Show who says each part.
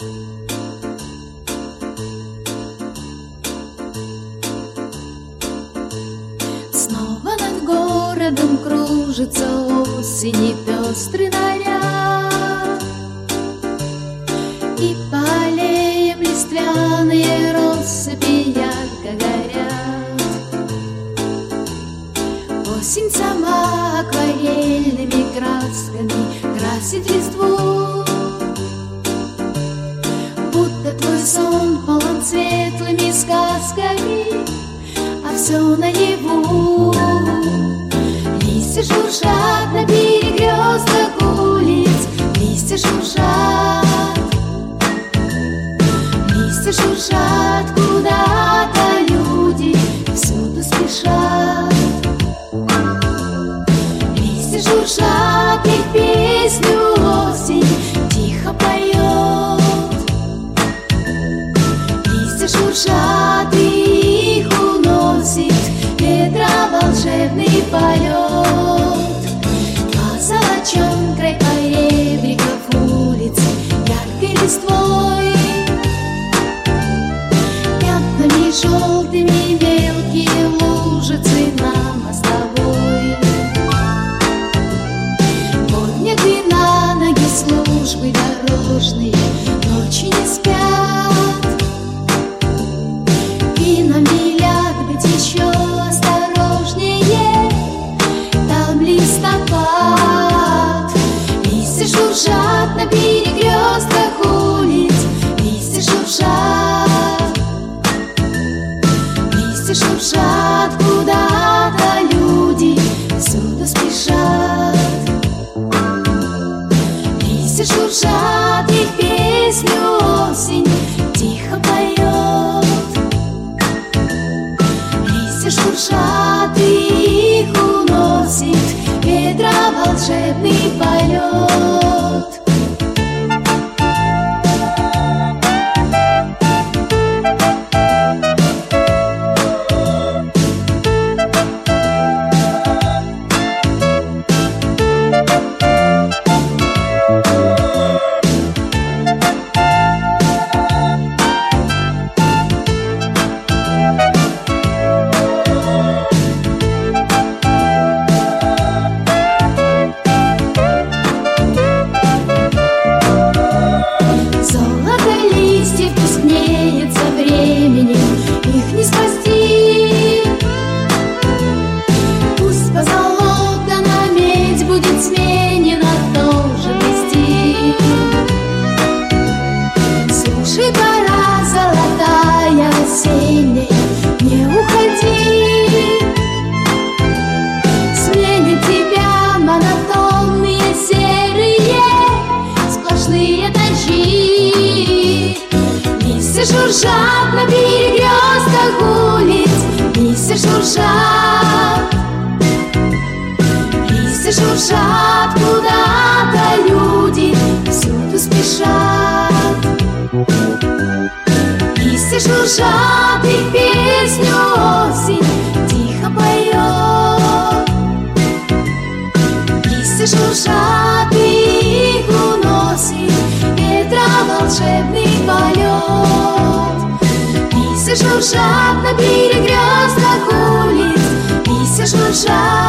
Speaker 1: Снова над городом кружится осени пестрый наряд, и по аллеям листвяные россыпи ярко горят. Осень сама акварельными красками красит листву, будто твой сон полон светлыми сказками, а все наяву. Листья шуршат на перекрестках улиц, листья шуршат, листья шуршат, куда-то люди всюду спешат. Листья шуршат, их песню осень тихо поет. Листья шуршат, и их уносит ветра волшебный полет. Позолочен край поребриков улиц яркой листвой, пятнами желтыми мелкие лужицы на мостовой. Подняты на ноги службы дорожные, ночи не спят, и нам велят быть еще осторожнее. Там листопад, листья шуршат на перекрестках улиц, листья шуршат, листья шуршат, куда-то люди всюду спешат. Листья шуршат, их песню осень тихо поет. Листья шуршат, и их уносит ветра волшебный полет. Шуршат на перекрестках улиц, листья шуршат, листья шуршат, куда-то люди всюду спешат. Листья шуршат, их песню осень тихо поет. Листья шуршат, и их уносит ветра волшебный полет. Листья шуршат на перекрестках улиц, листья шуршат.